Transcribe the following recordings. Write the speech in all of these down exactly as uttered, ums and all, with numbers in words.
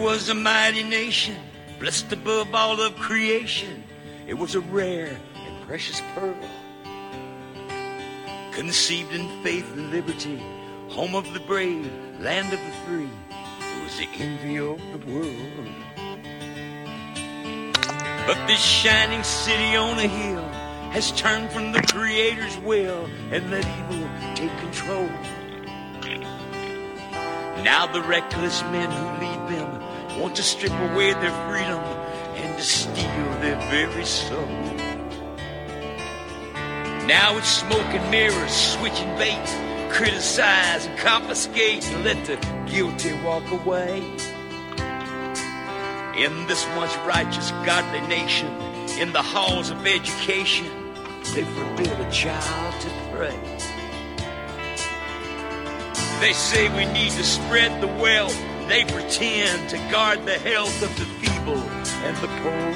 was a mighty nation, blessed above all of creation. It was a rare and precious pearl, conceived in faith and liberty, home of the brave, land of the free. It was the envy of the world. But this shining city on a hill has turned from the Creator's will and let evil take control. Now the reckless men who lead them want to strip away their freedom and to steal their very soul. Now it's smoke and mirrors, switching bait, criticize and confiscate and let the guilty walk away. In this once righteous, godly nation, in the halls of education, they forbid a child to pray. They say we need to spread the wealth. They pretend to guard the health of the feeble and the poor,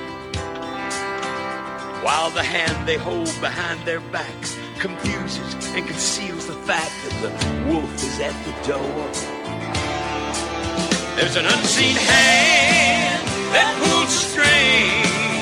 while the hand they hold behind their backs confuses and conceals the fact that the wolf is at the door. There's an unseen hand that pulls string.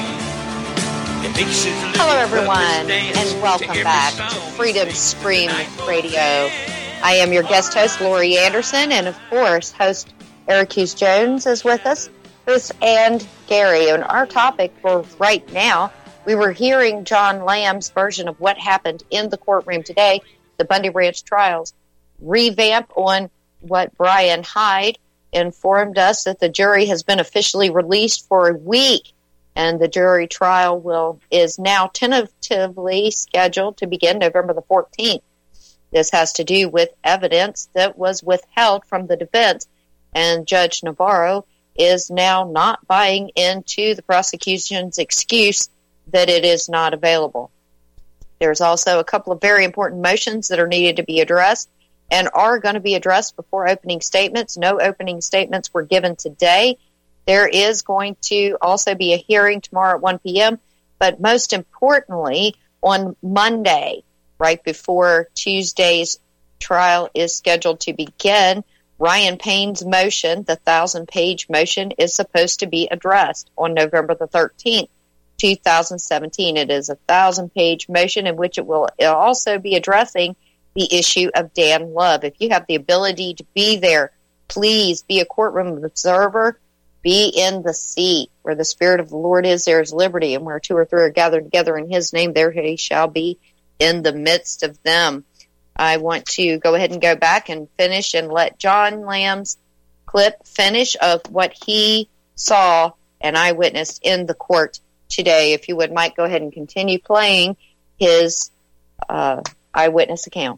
Hello, everyone, and welcome back to Freedom Scream Radio. I am your guest host, Lori Anderson, and of course, host Eric Hughes Jones is with us, Chris and Gary. And our topic for right now, we were hearing John Lamb's version of what happened in the courtroom today, the Bundy Ranch trials, revamp on what Brian Hyde informed us that the jury has been officially released for a week, and the jury trial will is now tentatively scheduled to begin November the fourteenth. This has to do with evidence that was withheld from the defense, and Judge Navarro is now not buying into the prosecution's excuse that it is not available. There's also a couple of very important motions that are needed to be addressed and are going to be addressed before opening statements. No opening statements were given today. There is going to also be a hearing tomorrow at one p.m., but most importantly, on Monday, right before Tuesday's trial is scheduled to begin, Ryan Payne's motion, the thousand-page motion, is supposed to be addressed on November the thirteenth, two thousand seventeen. It is a thousand-page motion in which it will also be addressing the issue of Dan Love. If you have the ability to be there, please be a courtroom observer. Be in the seat. Where the Spirit of the Lord is, there is liberty. And where two or three are gathered together in His name, there He shall be in the midst of them. I want to go ahead and go back and finish and let John Lamb's clip finish of what he saw and I witnessed in the court today. If you would, Mike, go ahead and continue playing his uh, eyewitness account.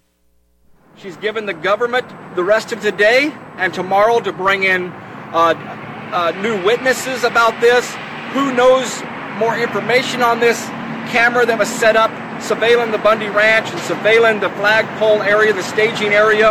She's given the government the rest of today and tomorrow to bring in uh, uh, new witnesses about this. Who knows more information on this camera that was set up surveilling the Bundy Ranch and surveilling the flagpole area, the staging area?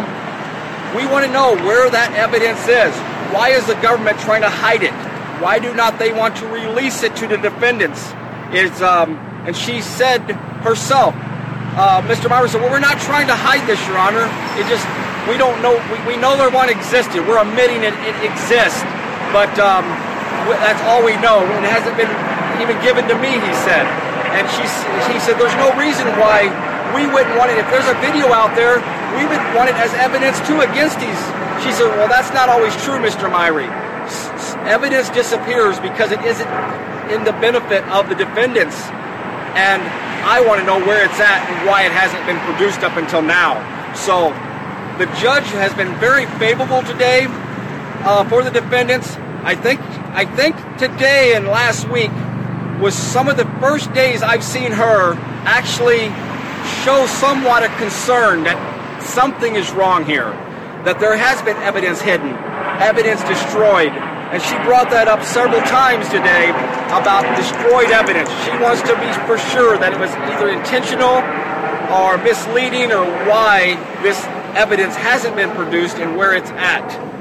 We want to know where that evidence is. Why is the government trying to hide it? Why do not they want to release it to the defendants? It's, um, and she said herself, uh, Mister Myers said, well, we're not trying to hide this, Your Honor. It just, we don't know, we, we know there one existed. We're admitting it, it exists. But um, that's all we know. It hasn't been even given to me, he said. And she, he said, there's no reason why we wouldn't want it. If there's a video out there, we would want it as evidence, too, against these. She said, well, that's not always true, Mister Myrie. S- evidence disappears because it isn't in the benefit of the defendants. And I want to know where it's at and why it hasn't been produced up until now. So the judge has been very favorable today uh, for the defendants. I think, I think today and last week was some of the first days I've seen her actually show somewhat of concern that something is wrong here, that there has been evidence hidden, evidence destroyed. And she brought that up several times today about destroyed evidence. She wants to be for sure that it was either intentional or misleading or why this evidence hasn't been produced and where it's at.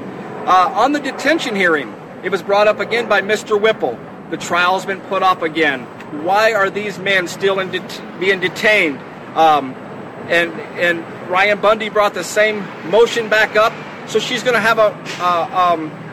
Uh, on the detention hearing, it was brought up again by Mister Whipple. The trial's been put off again. Why are these men still in det- being detained? Um, and and Ryan Bundy brought the same motion back up. So she's going to have a uh, um,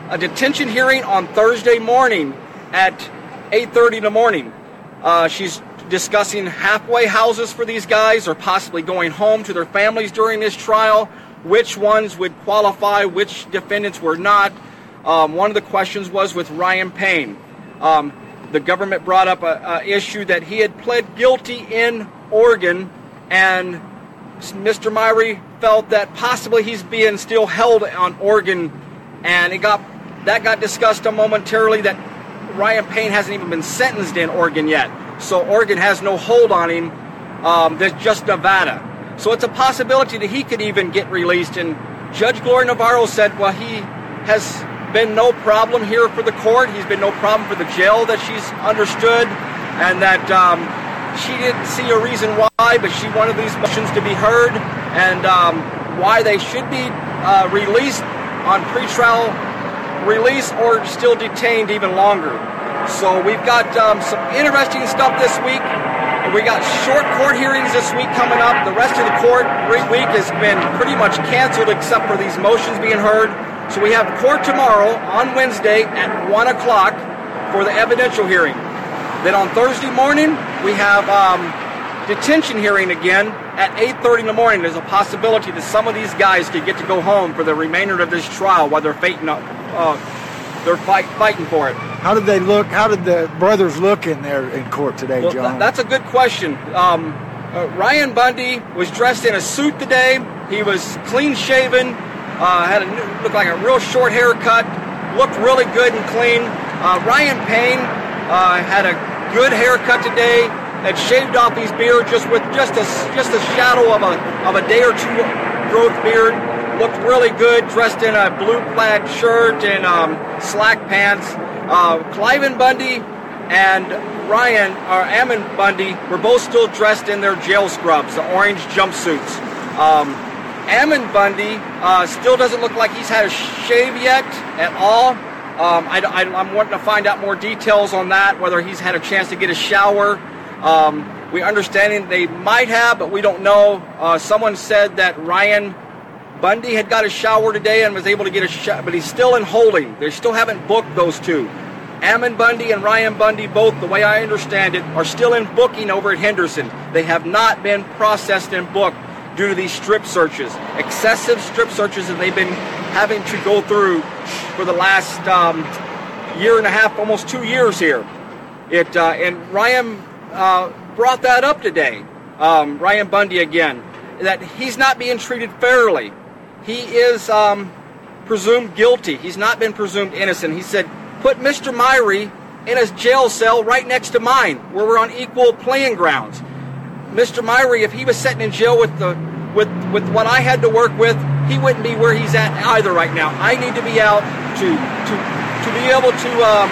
a detention hearing on Thursday morning at eight thirty in the morning. Uh, she's discussing halfway houses for these guys, or possibly going home to their families during this trial, which ones would qualify, which defendants were not. Um, one of the questions was with Ryan Payne. Um, the government brought up a, a issue that he had pled guilty in Oregon, and Mister Myrie felt that possibly he's being still held on Oregon, and it got that got discussed momentarily that Ryan Payne hasn't even been sentenced in Oregon yet. So Oregon has no hold on him. Um, there's just Nevada. So it's a possibility that he could even get released. And Judge Gloria Navarro said, well, he has been no problem here for the court. He's been no problem for the jail that she's understood. And that um, she didn't see a reason why, but she wanted these motions to be heard. And um, why they should be uh, released on pretrial release or still detained even longer. So we've got um, some interesting stuff this week. We got short court hearings this week coming up. The rest of the court week has been pretty much canceled except for these motions being heard. So we have court tomorrow on Wednesday at one o'clock for the evidential hearing. Then on Thursday morning, we have um, detention hearing again at eight thirty in the morning. There's a possibility that some of these guys could get to go home for the remainder of this trial while they're fighting, uh, they're fight, fighting for it. How did they look? How did the brothers look in there in court today, well, John? Th- that's a good question. Um, uh, Ryan Bundy was dressed in a suit today. He was clean shaven, uh, had a new, looked like a real short haircut, looked really good and clean. Uh, Ryan Payne uh, had a good haircut today. Had shaved off his beard just with just a just a shadow of a of a day or two growth beard. Looked really good, dressed in a blue plaid shirt and um, slack pants. Uh, Cliven Bundy and Ryan, or Ammon Bundy, were both still dressed in their jail scrubs, the orange jumpsuits. Um, Ammon Bundy uh, still doesn't look like he's had a shave yet at all. Um, I, I, I'm wanting to find out more details on that, whether he's had a chance to get a shower. Um, we understand they might have, but we don't know. Uh, someone said that Ryan Bundy had got a shower today and was able to get a shower, but he's still in holding. They still haven't booked those two. Ammon Bundy and Ryan Bundy, both, the way I understand it, are still in booking over at Henderson. They have not been processed and booked due to these strip searches, excessive strip searches that they've been having to go through for the last um, year and a half, almost two years here. It uh, and Ryan uh, brought that up today, um, Ryan Bundy again, that he's not being treated fairly. He is um, presumed guilty. He's not been presumed innocent. He said, put Mister Myrie in a jail cell right next to mine, where we're on equal playing grounds. Mister Myrie, if he was sitting in jail with the with with what I had to work with, he wouldn't be where he's at either right now. I need to be out to to to be able to um,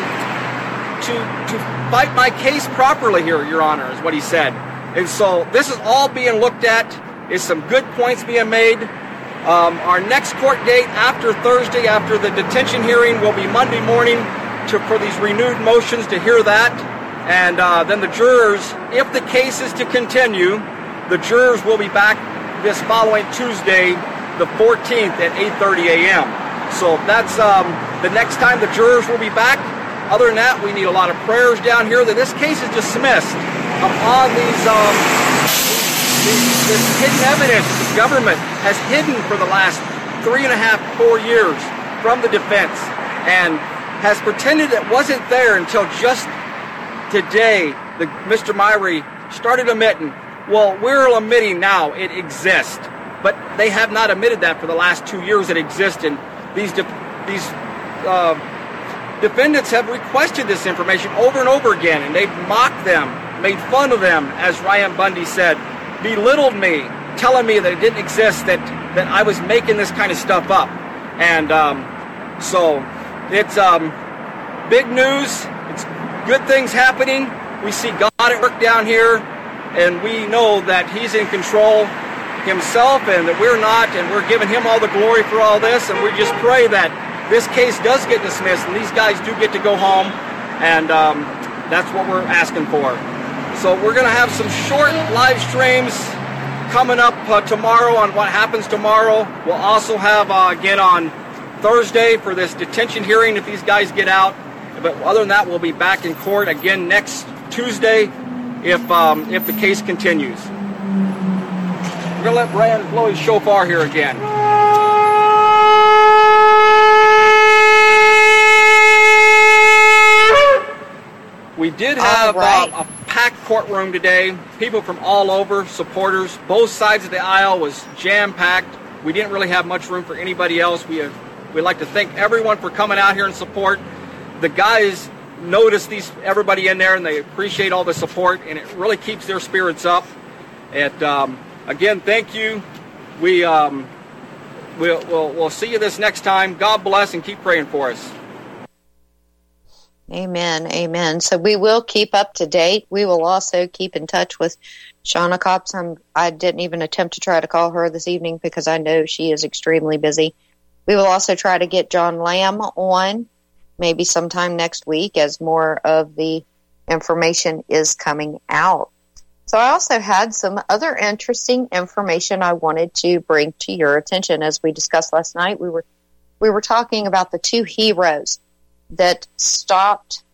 to to fight my case properly here, Your Honor, is what he said. And so this is all being looked at. Is some good points being made. Um, our next court date after Thursday, after the detention hearing, will be Monday morning to, for these renewed motions to hear that. And uh, then the jurors, if the case is to continue, the jurors will be back this following Tuesday, the fourteenth at eight thirty a.m. So that's um, the next time the jurors will be back. Other than that, we need a lot of prayers down here that this case is dismissed upon these... Um, This hidden evidence that the government has hidden for the last three and a half, four years from the defense and has pretended it wasn't there until just today. The Mister Myrie started admitting, well, we're admitting now it exists. But they have not admitted that for the last two years it exists. And these, de- these uh, defendants have requested this information over and over again, and they've mocked them, made fun of them, as Ryan Bundy said, belittled me, telling me that it didn't exist, that, that I was making this kind of stuff up. And um, so it's um, big news. It's good things happening. We see God at work down here, and we know that He's in control Himself and that we're not, and we're giving Him all the glory for all this. And we just pray that this case does get dismissed and these guys do get to go home, and um, that's what we're asking for. So we're going to have some short live streams coming up uh, tomorrow on what happens tomorrow. We'll also have, uh, again, on Thursday for this detention hearing if these guys get out. But other than that, we'll be back in court again next Tuesday if um, if the case continues. We're going to let Brian blow his shofar here again. We did have right. uh, a packed courtroom today. People from all over, supporters. Both sides of the aisle was jam-packed. We didn't really have much room for anybody else. We have, we'd like to thank everyone for coming out here and support. The guys notice these everybody in there, and they appreciate all the support, and it really keeps their spirits up. And um, again, thank you. We um, we'll, we'll we'll see you this next time. God bless, and keep praying for us. Amen. Amen. So we will keep up to date. We will also keep in touch with Shawna Copps. I'm, I didn't even attempt to try to call her this evening because I know she is extremely busy. We will also try to get John Lamb on maybe sometime next week as more of the information is coming out. So I also had some other interesting information I wanted to bring to your attention. As we discussed last night, we were we were talking about the two heroes that stopped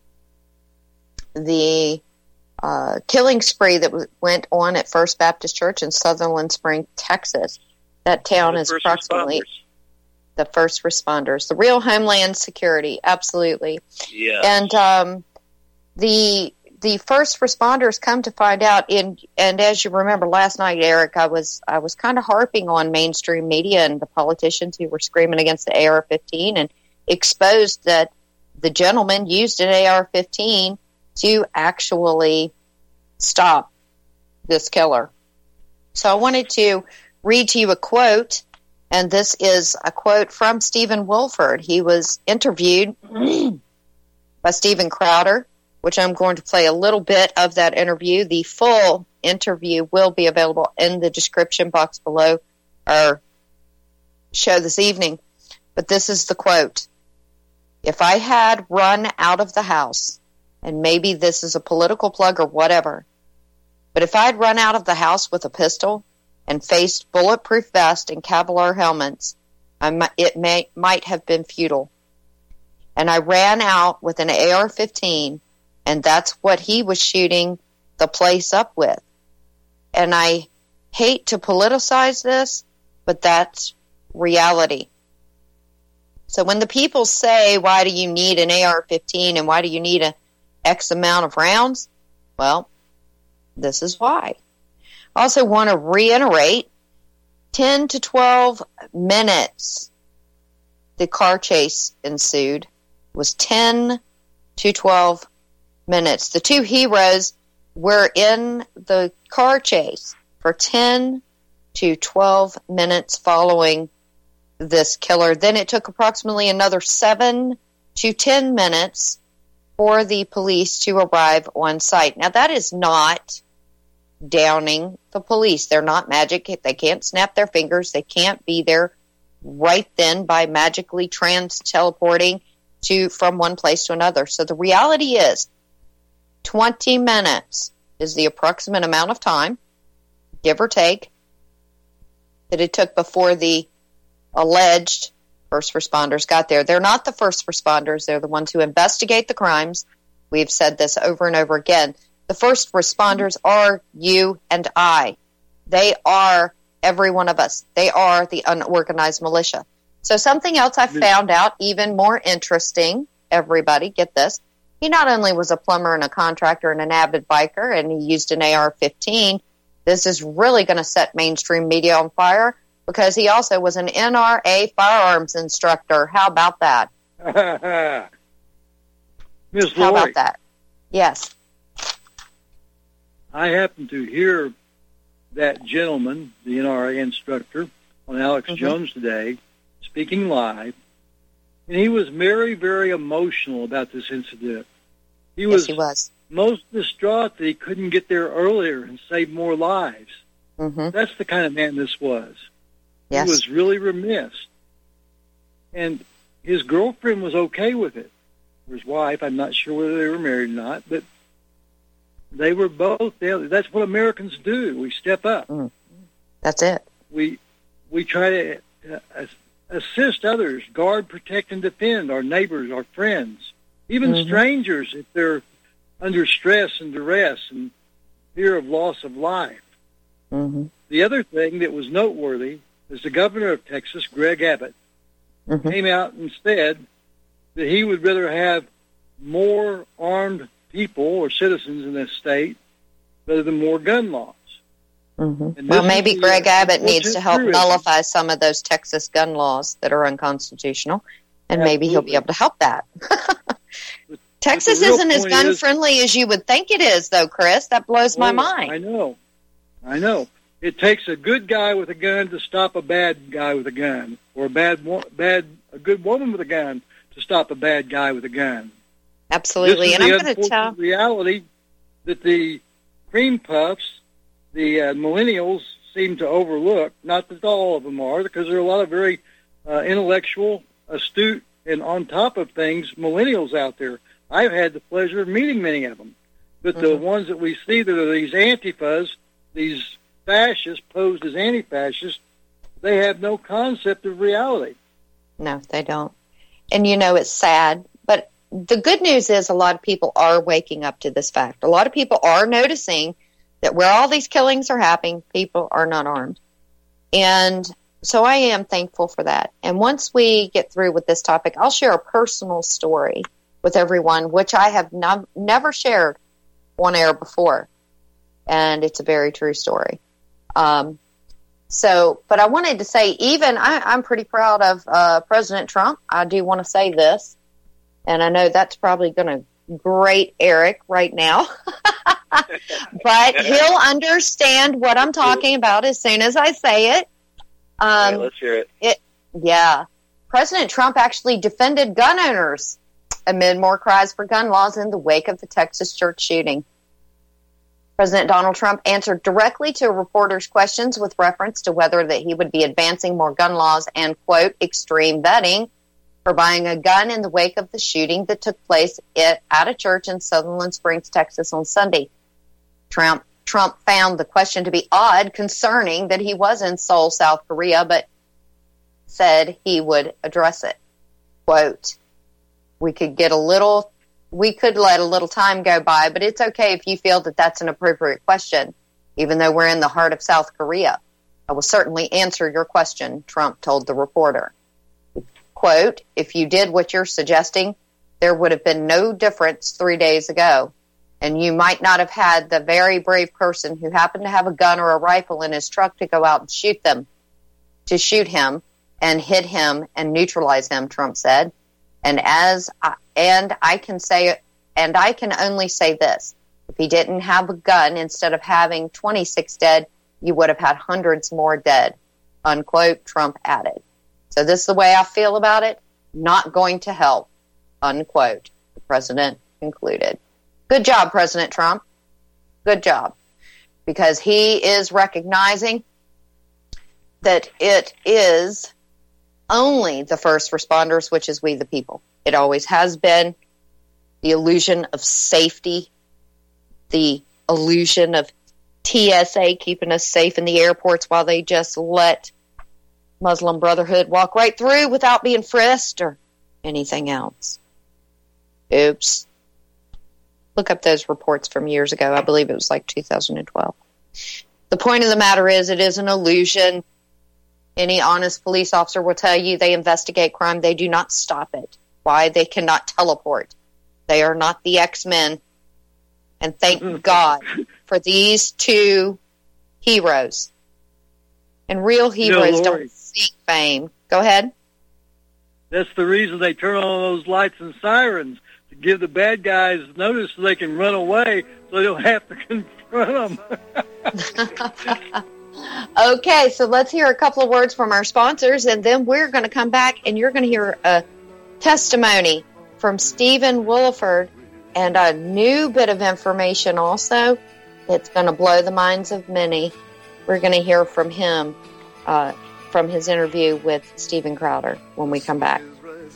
the uh, killing spree that w- went on at First Baptist Church in Sutherland Springs, Texas. That town is approximately responders. The first responders, the real Homeland Security, absolutely. Yeah. And um, the the first responders come to find out, in and as you remember last night, Eric, I was I was kind of harping on mainstream media and the politicians who were screaming against the A R fifteen and exposed that the gentleman used an A R fifteen to actually stop this killer. So I wanted to read to you a quote, and this is a quote from Stephen Wolford. He was interviewed by Stephen Crowder, which I'm going to play a little bit of that interview. The full interview will be available in the description box below our show this evening. But this is the quote. If I had run out of the house, and maybe this is a political plug or whatever, but if I had run out of the house with a pistol and faced bulletproof vest and Kevlar helmets, I might, it may, might have been futile. And I ran out with an A R fifteen, and that's what he was shooting the place up with. And I hate to politicize this, but that's reality. So when the people say, why do you need an A R fifteen and why do you need an X amount of rounds? Well, this is why. I also want to reiterate, ten to twelve minutes the car chase ensued. It was ten to twelve minutes. The two heroes were in the car chase for ten to twelve minutes following this killer. Then it took approximately another seven to ten minutes for the police to arrive on site. Now, that is not downing the police. They're not magic. They can't snap their fingers. They can't be there right then by magically trans-teleporting to from one place to another. So the reality is twenty minutes is the approximate amount of time, give or take, that it took before the alleged first responders got there. They're not the first responders. They're the ones who investigate the crimes. We've said this over and over again. The first responders are you and I. They are every one of us. They are the unorganized militia. So something else I found out even more interesting, everybody, get this. He not only was a plumber and a contractor and an avid biker, and he used an A R fifteen. This is really going to set mainstream media on fire, because he also was an N R A firearms instructor. How about that? Miz How Lori, about that? Yes. I happened to hear that gentleman, the N R A instructor, on Alex Mm-hmm. Jones today, speaking live, and he was very, very emotional about this incident. He Yes, was, he was. most distraught that he couldn't get there earlier and save more lives. Mm-hmm. That's the kind of man this was. Yes. He was really remiss. And his girlfriend was okay with it. Or his wife, I'm not sure whether they were married or not, but they were both. They, that's what Americans do. We step up. Mm. That's it. We we try to uh, assist others, guard, protect, and defend our neighbors, our friends, even mm-hmm. strangers if they're under stress and duress and fear of loss of life. Mm-hmm. The other thing that was noteworthy is the governor of Texas, Greg Abbott, mm-hmm. came out and said that he would rather have more armed people or citizens in this state rather than more gun laws. Mm-hmm. Well, maybe Greg Abbott needs to help nullify some of those Texas gun laws that are unconstitutional, and Absolutely. Maybe he'll be able to help that. but, Texas but isn't as gun-friendly is, as you would think it is, though, Chris. That blows my oh, mind. I know. I know. It takes a good guy with a gun to stop a bad guy with a gun, or a bad, bad, a good woman with a gun to stop a bad guy with a gun. Absolutely, and I'm going to tell reality that the cream puffs, the uh, millennials, seem to overlook. Not that all of them are, because there are a lot of very uh, intellectual, astute, and on top of things millennials out there. I've had the pleasure of meeting many of them, but mm-hmm. the ones that we see that are these antifas, these fascists posed as anti-fascists, they have no concept of reality. No, they don't. And you know, it's sad, but the good news is a lot of people are waking up to this fact. A lot of people are noticing that where all these killings are happening, people are not armed. And so I am thankful for that. And once we get through with this topic, I'll share a personal story with everyone, which I have no- never shared on air before. And it's a very true story. Um, so, but I wanted to say, even I, I'm pretty proud of uh, President Trump. I do want to say this. And I know that's probably going to grate Eric right now. But he'll understand what I'm talking about as soon as I say it. Um, yeah, let's hear it. it. Yeah. President Trump actually defended gun owners amid more cries for gun laws in the wake of the Texas church shooting. President Donald Trump answered directly to reporters' questions with reference to whether that he would be advancing more gun laws and, quote, extreme vetting for buying a gun in the wake of the shooting that took place at a church in Sutherland Springs, Texas on Sunday. Trump, Trump found the question to be odd, concerning that he was in Seoul, South Korea, but said he would address it. Quote, we could get a little, we could let a little time go by, but it's okay if you feel that that's an appropriate question, even though we're in the heart of South Korea. I will certainly answer your question, Trump told the reporter. Quote, if you did what you're suggesting, there would have been no difference three days ago. And you might not have had the very brave person who happened to have a gun or a rifle in his truck to go out and shoot them, to shoot him and hit him and neutralize him, Trump said. And as I, and I can say, and I can only say this, if he didn't have a gun, instead of having twenty-six dead, you would have had hundreds more dead, unquote, Trump added. So this is the way I feel about it. Not going to help, unquote, the president concluded. Good job, President Trump. Good job. Because he is recognizing that it is only the first responders, which is we the people. It always has been. The illusion of safety, the illusion of T S A keeping us safe in the airports while they just let Muslim Brotherhood walk right through without being frisked or anything else. Oops. Look up those reports from years ago. I believe it was like two thousand twelve. The point of the matter is it is an illusion. Any honest police officer will tell you they investigate crime. They do not stop it. Why? They cannot teleport. They are not the X-Men. And thank God for these two heroes. And real heroes you know, don't seek fame. Go ahead. That's the reason they turn on those lights and sirens, to give the bad guys notice so they can run away so they don't have to confront them. Okay, so let's hear a couple of words from our sponsors, and then we're going to come back, and you're going to hear a testimony from Stephen Williford and a new bit of information also that's going to blow the minds of many. We're going to hear from him, uh, from his interview with Steven Crowder when we come back.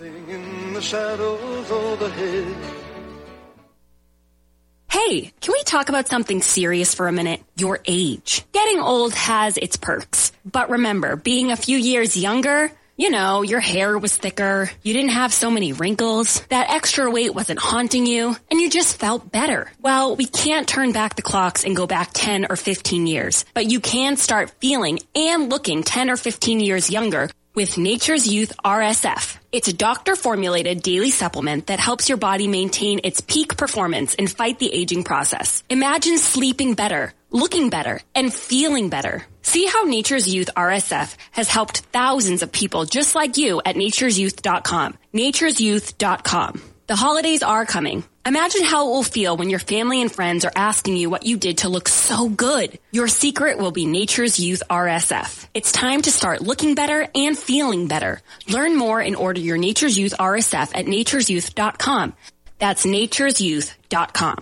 Hey, can we talk about something serious for a minute? Your age. Getting old has its perks. But remember, being a few years younger, You know, your hair was thicker, you didn't have so many wrinkles, that extra weight wasn't haunting you, and you just felt better. Well, we can't turn back the clocks and go back ten or fifteen years, but you can start feeling and looking ten or fifteen years younger with Nature's Youth R S F. It's a doctor-formulated daily supplement that helps your body maintain its peak performance and fight the aging process. Imagine sleeping better, looking better, and feeling better. See how Nature's Youth R S F has helped thousands of people just like you at natures youth dot com. natures youth dot com. The holidays are coming. Imagine how it will feel when your family and friends are asking you what you did to look so good. Your secret will be Nature's Youth R S F. It's time to start looking better and feeling better. Learn more and order your Nature's Youth R S F at natures youth dot com. That's natures youth dot com.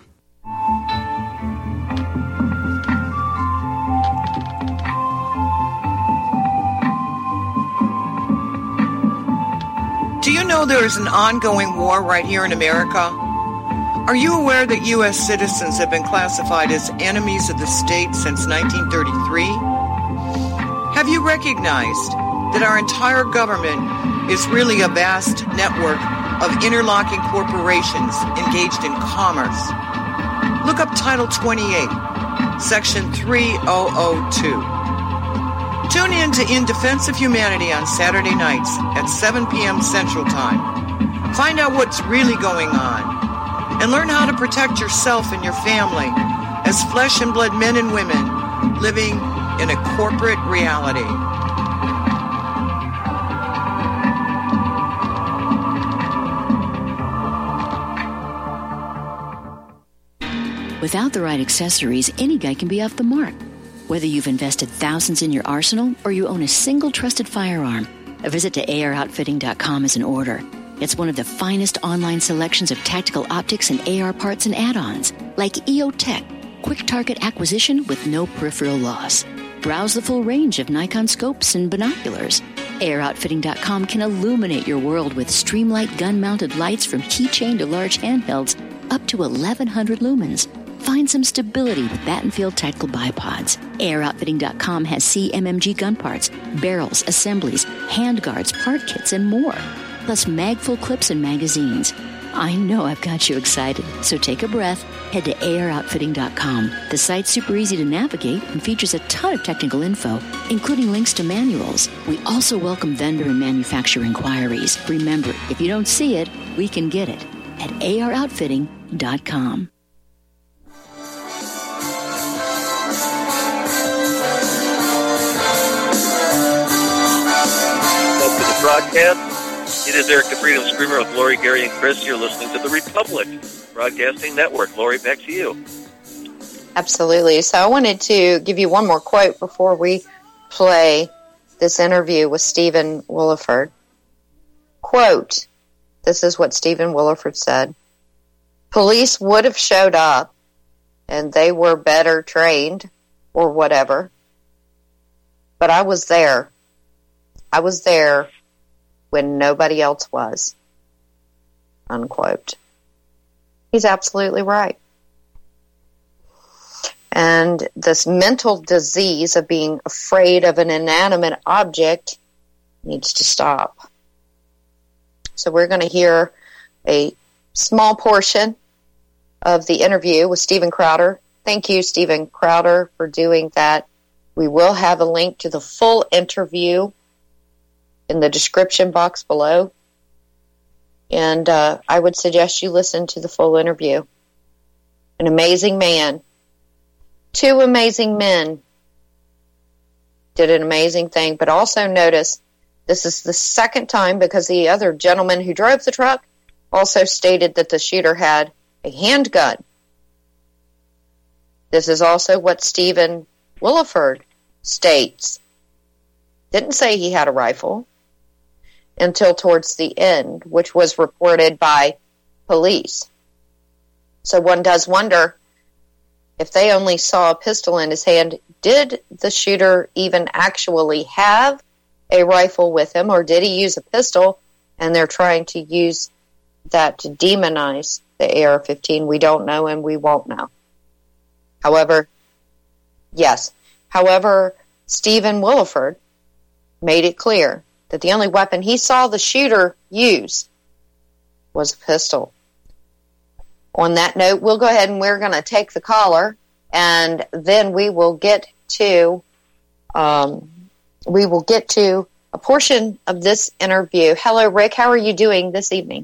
Do you know there is an ongoing war right here in America? Are you aware that U S citizens have been classified as enemies of the state since nineteen thirty-three? Have you recognized that our entire government is really a vast network of interlocking corporations engaged in commerce? Look up Title twenty-eight, Section three thousand two. Tune in to In Defense of Humanity on Saturday nights at seven p.m. Central Time. Find out what's really going on and learn how to protect yourself and your family as flesh and blood men and women living in a corporate reality. Without the right accessories, any guy can be off the mark. Whether you've invested thousands in your arsenal or you own a single trusted firearm, a visit to A R outfitting dot com is in order. It's one of the finest online selections of tactical optics and A R parts and add-ons, like E O Tech, quick target acquisition with no peripheral loss. Browse the full range of Nikon scopes and binoculars. A R outfitting dot com can illuminate your world with Streamlight gun-mounted lights from keychain to large handhelds up to eleven hundred lumens. Find some stability with Battenfield Tactical Bipods. A R outfitting dot com has C M M G gun parts, barrels, assemblies, handguards, part kits, and more. Plus mag-full clips and magazines. I know I've got you excited, so take a breath. Head to A R outfitting dot com. The site's super easy to navigate and features a ton of technical info, including links to manuals. We also welcome vendor and manufacturer inquiries. Remember, if you don't see it, we can get it at A R outfitting dot com. Broadcast. It is Eric the Freedom Screamer with Lori, Gary, and Chris. You're listening to the Republic Broadcasting Network. Lori, back to you. Absolutely. So I wanted to give you one more quote before we play this interview with Stephen Willeford. Quote, this is what Stephen Willeford said. Police would have showed up and they were better trained or whatever. But I was there. I was there when nobody else was, unquote. He's absolutely right. And this mental disease of being afraid of an inanimate object needs to stop. So we're going to hear a small portion of the interview with Steven Crowder. Thank you, Steven Crowder, for doing that. We will have a link to the full interview in the description box below. And uh, I would suggest you listen to the full interview. An amazing man. Two amazing men did an amazing thing. But also notice this is the second time because the other gentleman who drove the truck also stated that the shooter had a handgun. This is also what Stephen Willeford states. Didn't say he had a rifle until towards the end, which was reported by police. So one does wonder, if they only saw a pistol in his hand, did the shooter even actually have a rifle with him, or did he use a pistol and they're trying to use that to demonize the A R fifteen? We don't know and we won't know. However, yes. However, Stephen Willeford made it clear that the only weapon he saw the shooter use was a pistol. On that note, we'll go ahead and we're going to take the caller, and then we will get to um, we will get to a portion of this interview. Hello, Rick. How are you doing this evening?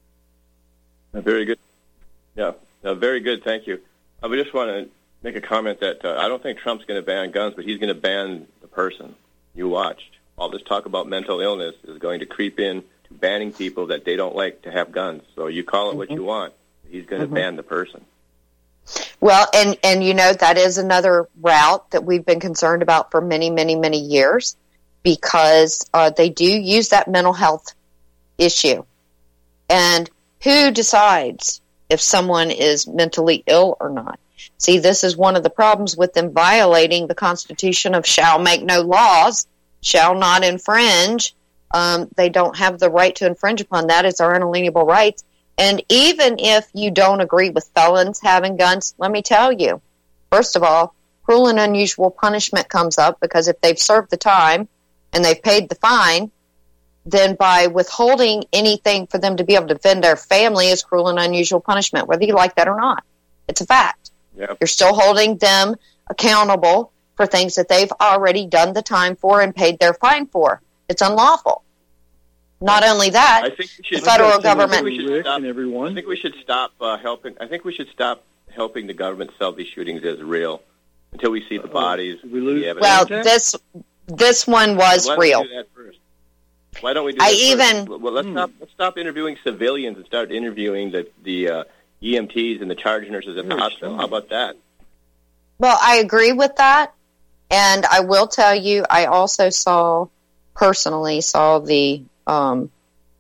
Very good. Yeah, no, very good. Thank you. I just want to make a comment that uh, I don't think Trump's going to ban guns, but he's going to ban the person. You watched. All this talk about mental illness is going to creep in to banning people that they don't like to have guns. So you call it mm-hmm. what you want. He's going to mm-hmm. ban the person. Well, and, and you know, that is another route that we've been concerned about for many, many, many years, because uh, they do use that mental health issue. And who decides if someone is mentally ill or not? See, this is one of the problems with them violating the Constitution of shall make no laws, shall not infringe. Um, they don't have the right to infringe upon that. It's our unalienable rights. And even if you don't agree with felons having guns, let me tell you, first of all, cruel and unusual punishment comes up, because if they've served the time and they've paid the fine, then by withholding anything for them to be able to defend their family is cruel and unusual punishment, whether you like that or not. It's a fact. Yep. You're still holding them accountable for things that they've already done the time for and paid their fine for. It's unlawful. Not only that, I think we should, the federal government... I think we should stop, I think we should stop uh, helping... I think we should stop helping the government sell these shootings as real until we see the bodies. We lose the well, this this one was Why real. Don't we do that first? Why don't we do that I first? even... Well, let's, hmm. stop, let's stop interviewing civilians and start interviewing the, the uh, E M Ts and the charge nurses at the hospital. How about that? Well, I agree with that. And I will tell you, I also saw, personally saw the... Um,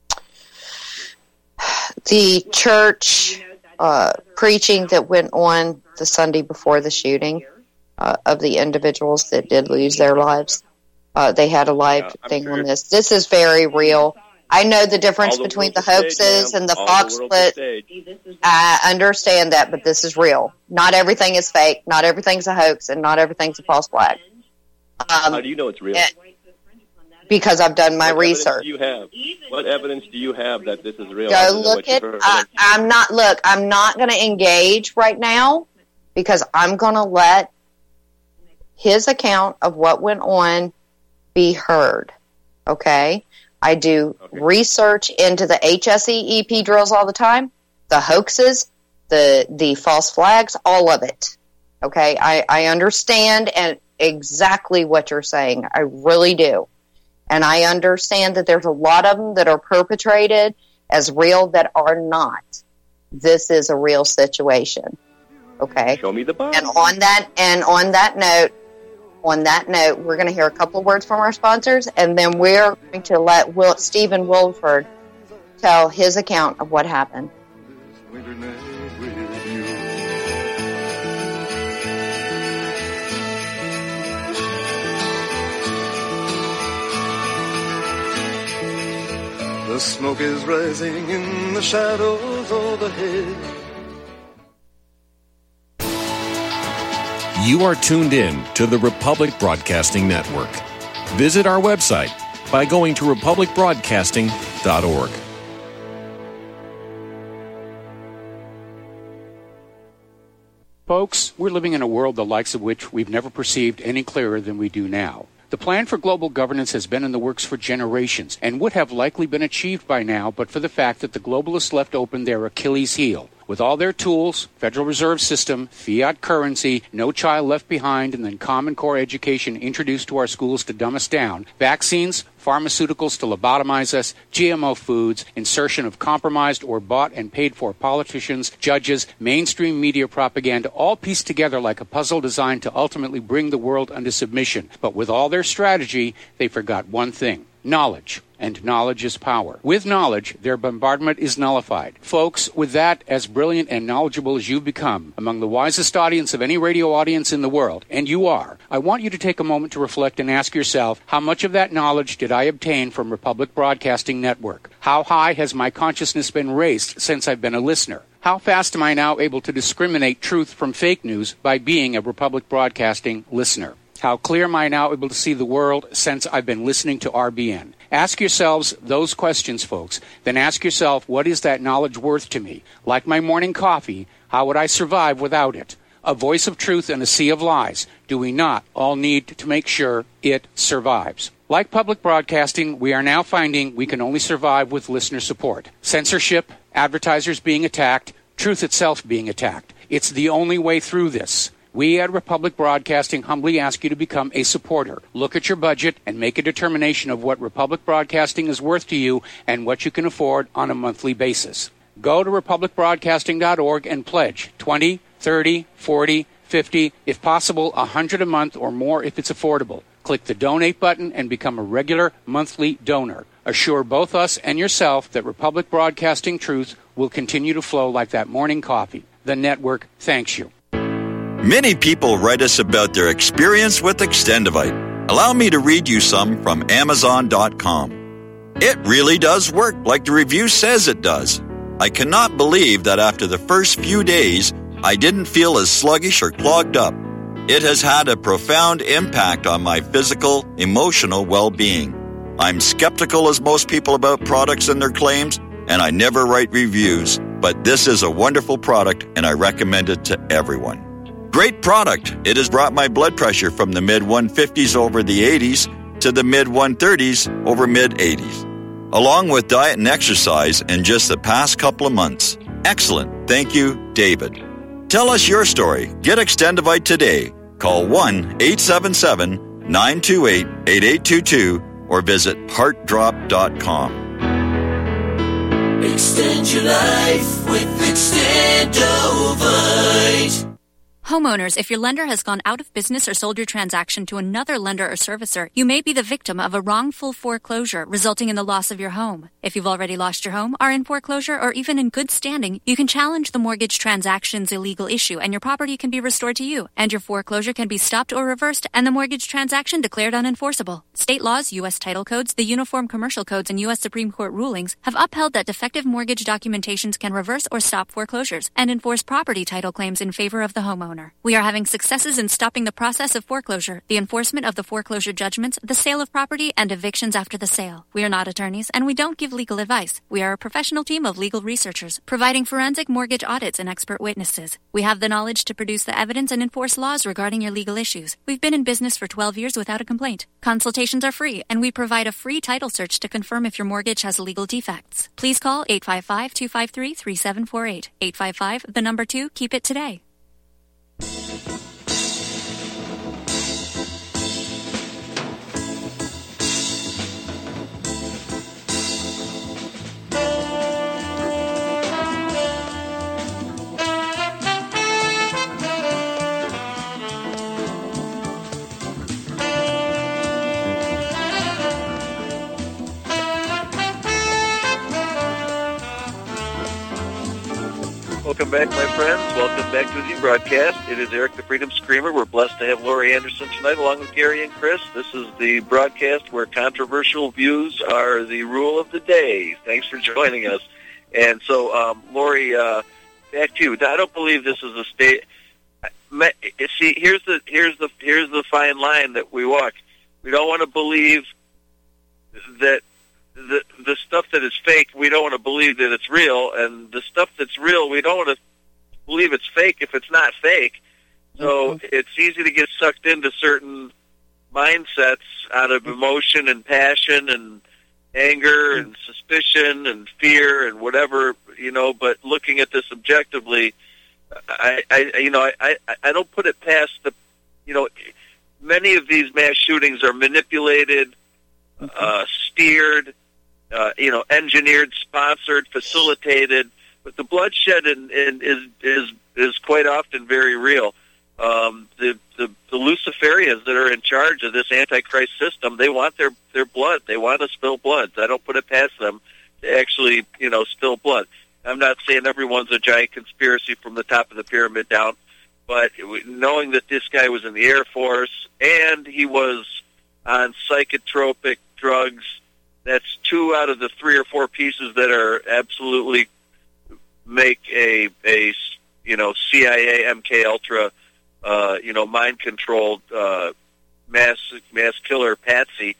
the church uh, preaching that went on the Sunday before the shooting uh, of the individuals that did lose their lives. Uh, they had a live yeah, thing sure. on this. This is very real. I know the difference the between the hoaxes stage, and the All Fox the split. I understand that, but this is real. Not everything is fake. Not everything's a hoax, and not everything's a false flag. Um, How do you know it's real? And, because I've done my what research. Do you have? What evidence do you have that this is real? Go look at. I, I'm not. Look, I'm not going to engage right now, because I'm going to let his account of what went on be heard. Okay, I do okay. research into the H S E E P drills all the time, the hoaxes, the the false flags, all of it. Okay, I, I understand and exactly what you're saying. I really do. And I understand that there's a lot of them that are perpetrated as real that are not. This is a real situation. Okay? Show me the body. And on that and on that note, on that note, we're going to hear a couple of words from our sponsors, and then we're going to let Will, Stephen Wilford tell his account of what happened. The smoke is rising in the shadows overhead. You are tuned in to the Republic Broadcasting Network. Visit our website by going to republic broadcasting dot org. Folks, we're living in a world the likes of which we've never perceived any clearer than we do now. The plan for global governance has been in the works for generations and would have likely been achieved by now but for the fact that the globalists left open their Achilles heel. With all their tools, Federal Reserve System, fiat currency, no child left behind, and then Common Core education introduced to our schools to dumb us down, vaccines, pharmaceuticals to lobotomize us, G M O foods, insertion of compromised or bought and paid for politicians, judges, mainstream media propaganda, all pieced together like a puzzle designed to ultimately bring the world under submission. But with all their strategy, they forgot one thing: knowledge. And knowledge is power. With knowledge, their bombardment is nullified. Folks, with that, as brilliant and knowledgeable as you've become, among the wisest audience of any radio audience in the world, and you are, I want you to take a moment to reflect and ask yourself, how much of that knowledge did I obtain from Republic Broadcasting Network? How high has my consciousness been raised since I've been a listener? How fast am I now able to discriminate truth from fake news by being a Republic Broadcasting listener? How clear am I now able to see the world since I've been listening to R B N? Ask yourselves those questions, folks. Then ask yourself, what is that knowledge worth to me? Like my morning coffee, how would I survive without it? A voice of truth in a sea of lies. Do we not all need to make sure it survives? Like public broadcasting, we are now finding we can only survive with listener support. Censorship, advertisers being attacked, truth itself being attacked. It's the only way through this. We at Republic Broadcasting humbly ask you to become a supporter. Look at your budget and make a determination of what Republic Broadcasting is worth to you and what you can afford on a monthly basis. Go to republic broadcasting dot org and pledge twenty, thirty, forty, fifty, if possible, one hundred a month or more if it's affordable. Click the donate button and become a regular monthly donor. Assure both us and yourself that Republic Broadcasting truth will continue to flow like that morning coffee. The network thanks you. Many people write us about their experience with Extendivite. Allow me to read you some from amazon dot com. It really does work like the review says it does. I cannot believe that after the first few days, I didn't feel as sluggish or clogged up. It has had a profound impact on my physical, emotional well-being. I'm skeptical as most people about products and their claims, and I never write reviews, but this is a wonderful product and I recommend it to everyone. Great product. It has brought my blood pressure from the mid one fifties over the eighties to the mid one thirties over mid eighties. Along with diet and exercise in just the past couple of months. Excellent. Thank you, David. Tell us your story. Get Extendivite today. Call one eight seven seven, nine two eight, eight eight two two or visit heart drop dot com. Extend your life with Extendovite. Homeowners, if your lender has gone out of business or sold your transaction to another lender or servicer, you may be the victim of a wrongful foreclosure resulting in the loss of your home. If you've already lost your home, are in foreclosure, or even in good standing, you can challenge the mortgage transaction's illegal issue and your property can be restored to you, and your foreclosure can be stopped or reversed and the mortgage transaction declared unenforceable. State laws, U S title codes, the Uniform Commercial Codes, and U S Supreme Court rulings have upheld that defective mortgage documentations can reverse or stop foreclosures and enforce property title claims in favor of the homeowner. We are having successes in stopping the process of foreclosure, the enforcement of the foreclosure judgments, the sale of property, and evictions after the sale. We are not attorneys, and we don't give legal advice. We are a professional team of legal researchers, providing forensic mortgage audits and expert witnesses. We have the knowledge to produce the evidence and enforce laws regarding your legal issues. We've been in business for twelve years without a complaint. Consultations are free, and we provide a free title search to confirm if your mortgage has legal defects. Please call eight five five, two five three, three seven four eight. eight five five, the number two, keep it today. Welcome back, my friends. Welcome back to the broadcast. It is Eric the Freedom Screamer. We're blessed to have Laurie Anderson tonight along with Gary and Chris. This is the broadcast where controversial views are the rule of the day. Thanks for joining us. And so, um, Laurie, uh, back to you. I don't believe this is a state. See, here's the here's the here's the fine line that we walk. We don't want to believe that the the stuff that is fake, we don't want to believe that it's real, and the stuff that's real, we don't want to believe it's fake if it's not fake. So mm-hmm. It's easy to get sucked into certain mindsets out of emotion and passion and anger mm-hmm. and suspicion and fear and whatever, you know, but looking at this objectively, I, I you know, I, I, I don't put it past the, you know, many of these mass shootings are manipulated, mm-hmm. uh, steered, Uh, you know, engineered, sponsored, facilitated, but the bloodshed in, in, is is is quite often very real. Um, the, the the Luciferians that are in charge of this Antichrist system, they want their their blood. They want to spill blood. I don't put it past them to actually, you know, spill blood. I'm not saying everyone's a giant conspiracy from the top of the pyramid down, but knowing that this guy was in the Air Force and he was on psychotropic drugs. That's two out of the three or four pieces that are absolutely make a a you know C I A, M K Ultra, uh, you know mind controlled uh, mass mass killer patsy.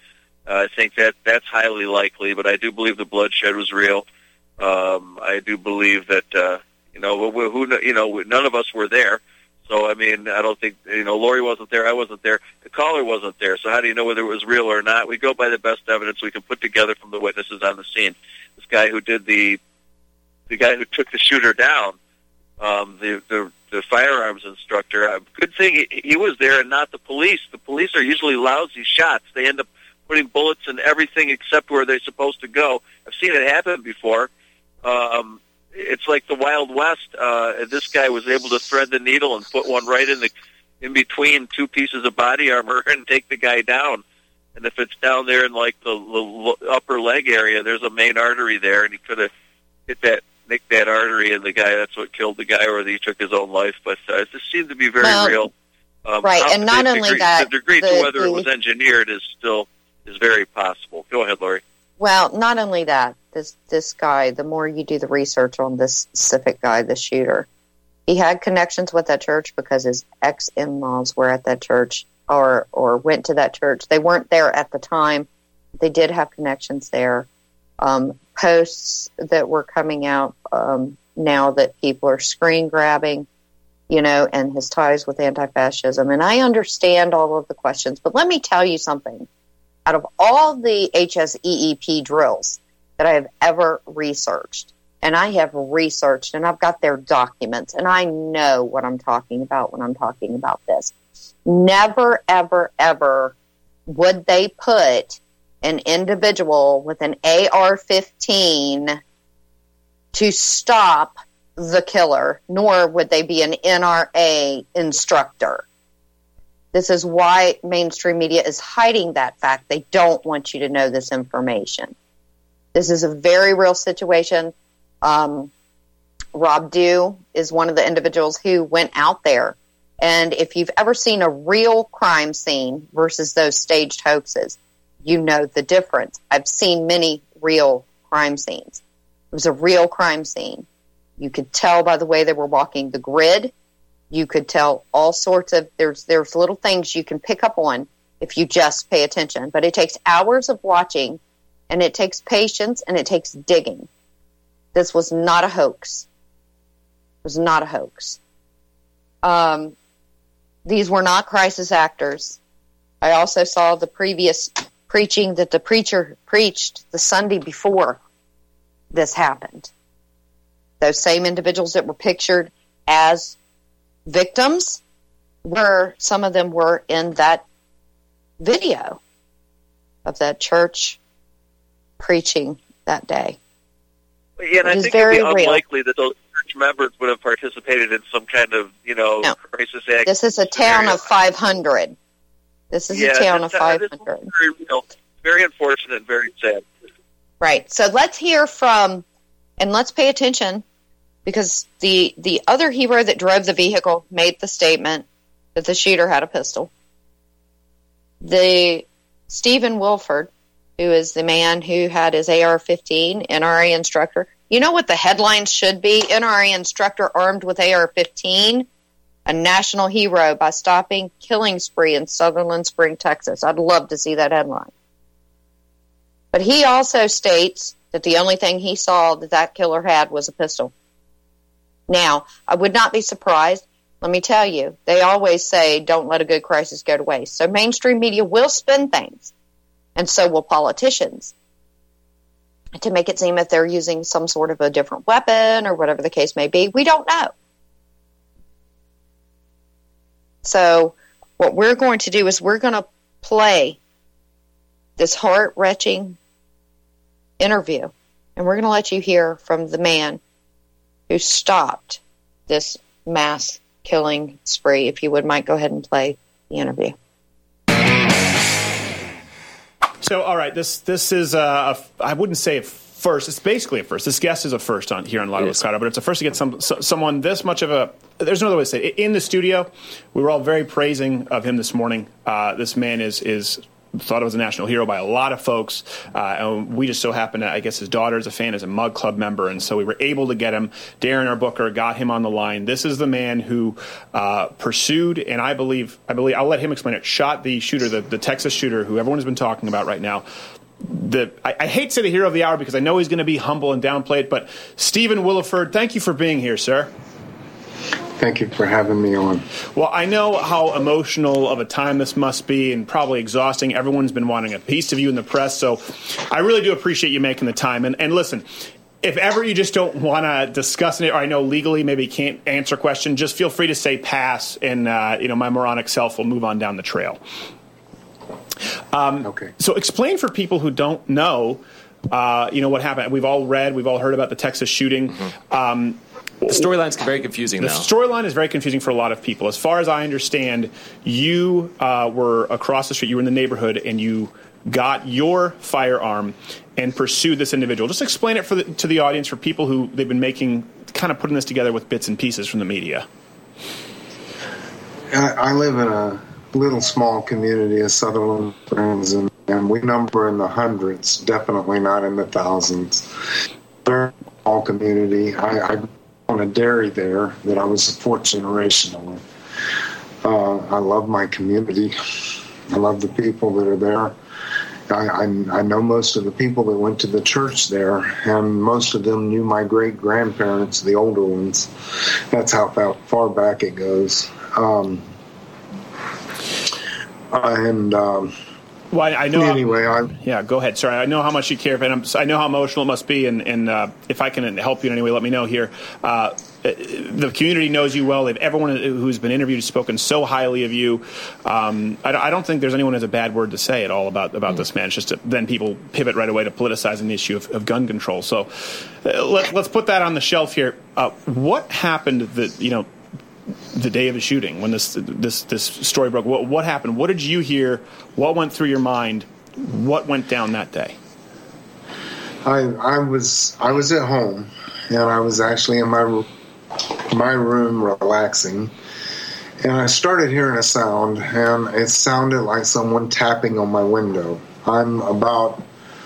Uh, I think that that's highly likely, but I do believe the bloodshed was real. Um, I do believe that, uh, you know, who, who, you know, none of us were there. So, I mean, I don't think, you know, Lori wasn't there, I wasn't there, the caller wasn't there. So how do you know whether it was real or not? We go by the best evidence we can put together from the witnesses on the scene. This guy who did the, the guy who took the shooter down, um, the, the, the firearms instructor, uh, good thing he, he was there and not the police. The police are usually lousy shots. They end up putting bullets in everything except where they're supposed to go. I've seen it happen before. Um, It's like the Wild West. Uh, this guy was able to thread the needle and put one right in the in between two pieces of body armor and take the guy down. And if it's down there in like the, the upper leg area, there's a main artery there, and he could have hit that, nicked that artery, and the guy, that's what killed the guy, or he took his own life. But uh, it just seemed to be very well, real. Um, right, and not only degree, that, the degree the, to whether the, it was engineered is still is very possible. Go ahead, Lori. Well, not only that, this this guy, the more you do the research on this specific guy, the shooter, he had connections with that church because his ex-in-laws were at that church or, or went to that church. They weren't there at the time. They did have connections there. Um, posts that were coming out um, now that people are screen grabbing, you know, and his ties with anti-fascism. And I understand all of the questions, but let me tell you something. Out of all the H S E E P drills that I have ever researched, and I have researched, and I've got their documents, and I know what I'm talking about when I'm talking about this. Never, ever, ever would they put an individual with an A R fifteen to stop the killer, nor would they be an N R A instructor. This is why mainstream media is hiding that fact. They don't want you to know this information. This is a very real situation. Um, Rob Dew is one of the individuals who went out there. And if you've ever seen a real crime scene versus those staged hoaxes, you know the difference. I've seen many real crime scenes. It was a real crime scene. You could tell by the way they were walking the grid. You could tell all sorts of, there's there's little things you can pick up on if you just pay attention. But it takes hours of watching, and it takes patience, and it takes digging. This was not a hoax. It was not a hoax. Um, these were not crisis actors. I also saw the previous preaching that the preacher preached the Sunday before this happened. Those same individuals that were pictured as victims were, some of them were in that video of that church preaching that day. Yeah, and it I is think very it'd be real. unlikely that those church members would have participated in some kind of, you know, No. crisis act. This is a town scenario. of five hundred. This is yeah, a town of this- five this hundred. is very real. Very unfortunate and very sad. Right. So let's hear from, and let's pay attention, because the the other hero that drove the vehicle made the statement that the shooter had a pistol. The Stephen Wilford, who is the man who had his A R fifteen, N R A instructor. You know what the headlines should be? N R A instructor armed with A R fifteen, a national hero by stopping killing spree in Sutherland Spring, Texas. I'd love to see that headline. But he also states that the only thing he saw that that killer had was a pistol. Now, I would not be surprised. Let me tell you, they always say, don't let a good crisis go to waste. So mainstream media will spin things, and so will politicians, to make it seem that they're using some sort of a different weapon or whatever the case may be. We don't know. So what we're going to do is we're going to play this heart-wrenching interview, and we're going to let you hear from the man who stopped this mass killing spree. If you would, Mike, go ahead and play the interview. So, all right, this this is a, a I wouldn't say a first. It's basically a first. This guest is a first on here on Live Wisconsin, but it's a first to get some so, someone this much of a. There's no other way to say it. In the studio, we were all very praising of him this morning. Uh, this man is is thought it was a national hero by a lot of folks. Uh, and we just so happened to, I guess his daughter is a fan, is a Mug Club member, and so we were able to get him. Darren, our booker, got him on the line. This is the man who uh, pursued, and I believe, I believe, I'll let him explain it, shot the shooter, the, the Texas shooter, who everyone has been talking about right now. The I, I hate to say the hero of the hour because I know he's going to be humble and downplay it, but Stephen Williford, thank you for being here, sir. Thank you for having me on. Well, I know how emotional of a time this must be and probably exhausting. Everyone's been wanting a piece of you in the press, so I really do appreciate you making the time. And, and listen, if ever you just don't want to discuss it, or I know legally maybe you can't answer a question, just feel free to say pass, and uh, you know my moronic self will move on down the trail. Um, okay. So explain for people who don't know, uh, you know, what happened. We've all read, we've all heard about the Texas shooting. Mm-hmm. Um, The storyline's very confusing the now. The storyline is very confusing for a lot of people. As far as I understand, you uh, were across the street, you were in the neighborhood, and you got your firearm and pursued this individual. Just explain it for the, to the audience, for people who they've been making, kind of putting this together with bits and pieces from the media. I, I live in a little small community of Sutherland Friends, and, and we number in the hundreds, definitely not in the thousands. Very small community. I, I on a dairy there that I was a fourth generational. Uh, I love my community. I love the people that are there. I, I, I know most of the people that went to the church there, and most of them knew my great-grandparents, the older ones. That's how far, far back it goes. Um, and... Um, Well, I, I know. Anyway, how, I yeah, go ahead. Sorry, I know how much you care, and I'm, I know how emotional it must be. And, and uh, if I can help you in any way, let me know here. Uh, the community knows you well. They've everyone who's been interviewed has spoken so highly of you. Um, I, I don't think there's anyone who has a bad word to say at all about about mm-hmm. this man. It's just that then people pivot right away to politicizing the issue of, of gun control. So uh, let, let's put that on the shelf here. Uh, what happened that you know? The day of the shooting, when this this this story broke, what what happened? What did you hear? What went through your mind? What went down that day? I I was I was at home, and I was actually in my my room relaxing, and I started hearing a sound, and it sounded like someone tapping on my window. I'm about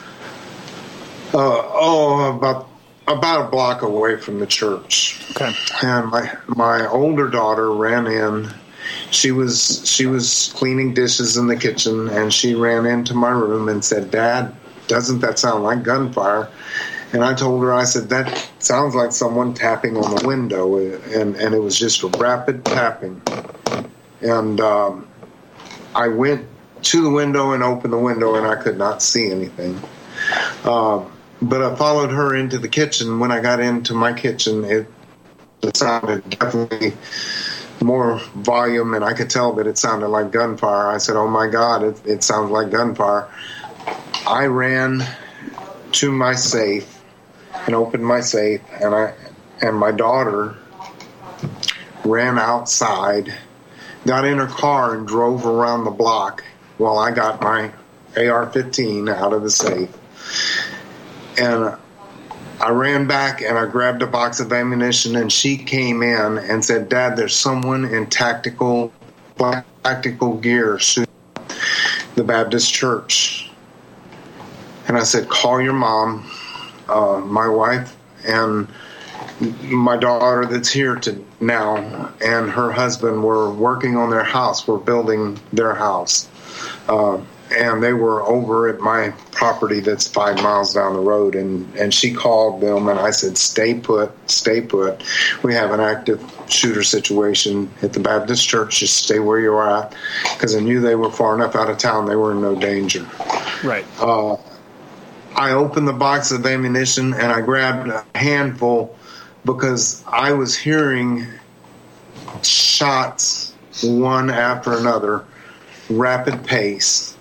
uh, oh about. about a block away from the church. Okay. And my my older daughter ran in. She was she was cleaning dishes in the kitchen, and she ran into my room and said, "Dad, doesn't that sound like gunfire?" And I told her, I said, "That sounds like someone tapping on the window," and and it was just a rapid tapping. And um, I went to the window and opened the window, and I could not see anything. Um, But I followed her into the kitchen. When I got into my kitchen, it, it sounded definitely more volume, and I could tell that it sounded like gunfire. I said, "Oh, my God, it, it sounds like gunfire." I ran to my safe and opened my safe, and I and my daughter ran outside, got in her car, and drove around the block while I got my A R fifteen out of the safe. And I ran back and I grabbed a box of ammunition, and she came in and said, "Dad, there's someone in tactical tactical gear shooting the Baptist church." And I said, "Call your mom, uh, my wife, and my daughter that's here to now, and her husband were working on their house. We're building their house." Uh, And they were over at my property that's five miles down the road. And, and she called them, and I said, "Stay put, stay put. We have an active shooter situation at the Baptist church. Just stay where you're at." Because I knew they were far enough out of town. They were in no danger. Right. Uh, I opened the box of ammunition, and I grabbed a handful because I was hearing shots one after another, rapid pace.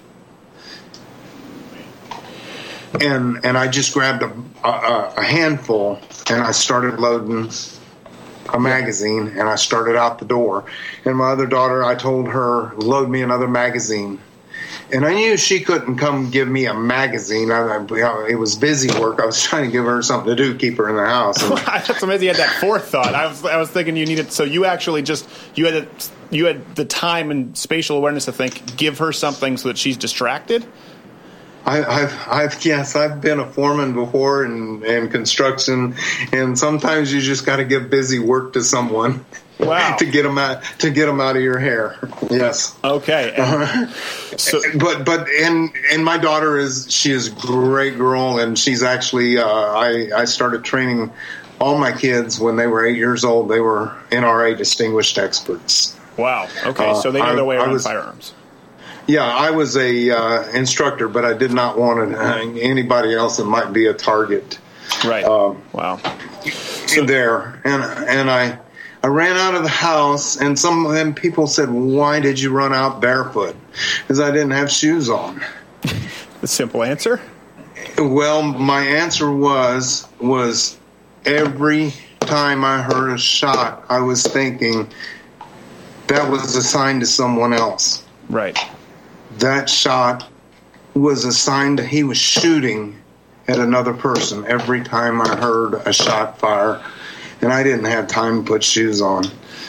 And and I just grabbed a, a, a handful, and I started loading a magazine, and I started out the door. And my other daughter, I told her, "Load me another magazine." And I knew she couldn't come give me a magazine. I, I, it was busy work. I was trying to give her something to do, keep her in the house. And, that's amazing. You had that forethought. I was, I was thinking you needed. So you actually just you had a, you had the time and spatial awareness to think, give her something so that she's distracted. I, I've, I've, yes, I've been a foreman before in, in construction, and sometimes you just got to give busy work to someone. Wow. to get them out, to get them out of your hair. Yes. Okay. Uh, so, but, but, and, and my daughter is, she is a great girl, and she's actually, uh, I, I started training all my kids when they were eight years old. They were N R A distinguished experts. Wow. Okay. So they know uh, their way around was, firearms. Yeah, I was a uh, instructor, but I did not want uh, anybody else that might be a target. Right. Um, wow. So there, and and I I ran out of the house, and some of them people said, "Why did you run out barefoot?" Because I didn't have shoes on. The simple answer? Well, my answer was was every time I heard a shot, I was thinking that was assigned to someone else. Right. That shot was assigned to, he was shooting at another person every time I heard a shot fire, and I didn't have time to put shoes on.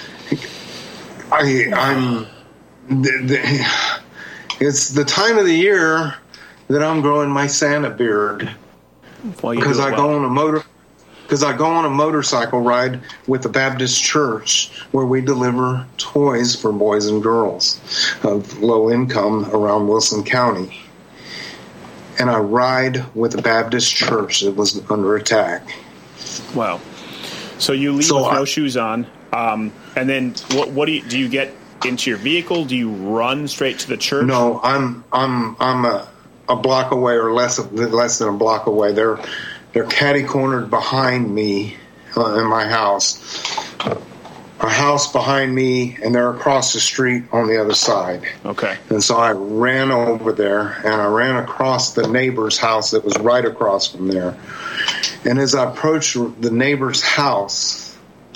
I, I'm, the, the, it's the time of the year that I'm growing my Santa beard well, because I well. go on a motor. Because I go on a motorcycle ride with the Baptist Church where we deliver toys for boys and girls of low income around Wilson County. And I ride with the Baptist Church that was under attack. Wow. So you leave so with I, no shoes on. Um, and then what, what do you, do you get into your vehicle? Do you run straight to the church? No, I'm, I'm, I'm a, a block away or less, less than a block away. They're, They're catty-cornered behind me uh, in my house. A house behind me, and they're across the street on the other side. Okay. And so I ran over there, and I ran across the neighbor's house that was right across from there. And as I approached the neighbor's house,